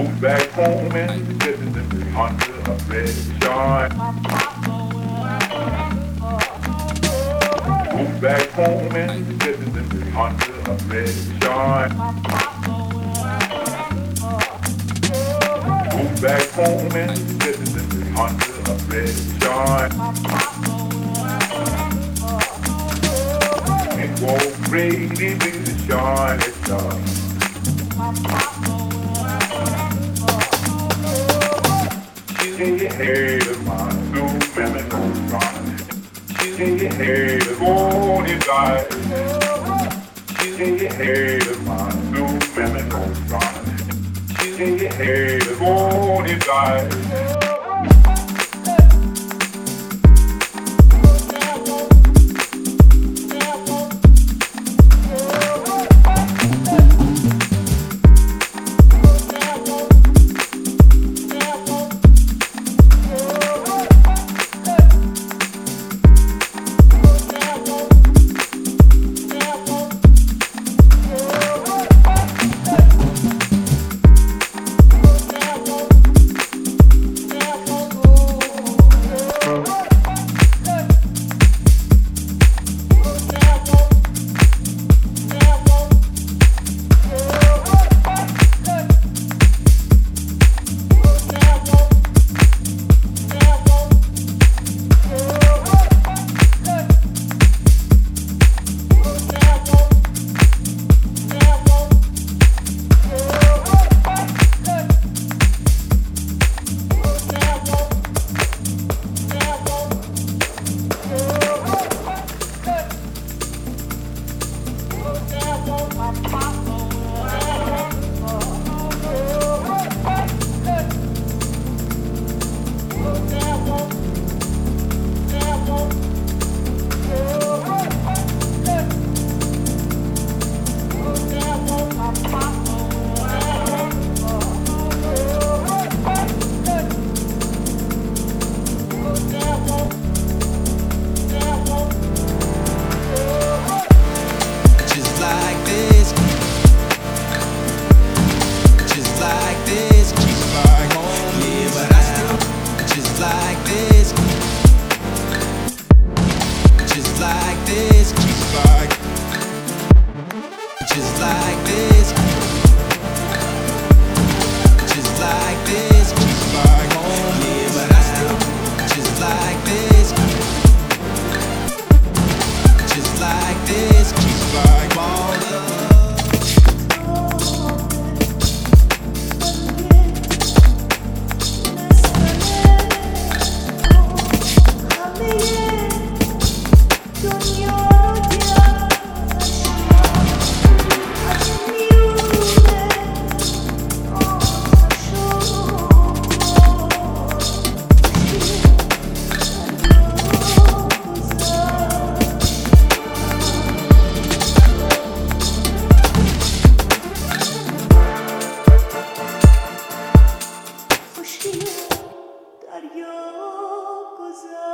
back home and get under a red shine. Go back home and get under a red shine. Go back home and get under a red shine. And walk crazy with the shining star. Hey, my new feminine run. Hey, the morning light. Hey, my new feminine run. Hey, the morning light. دریا گذر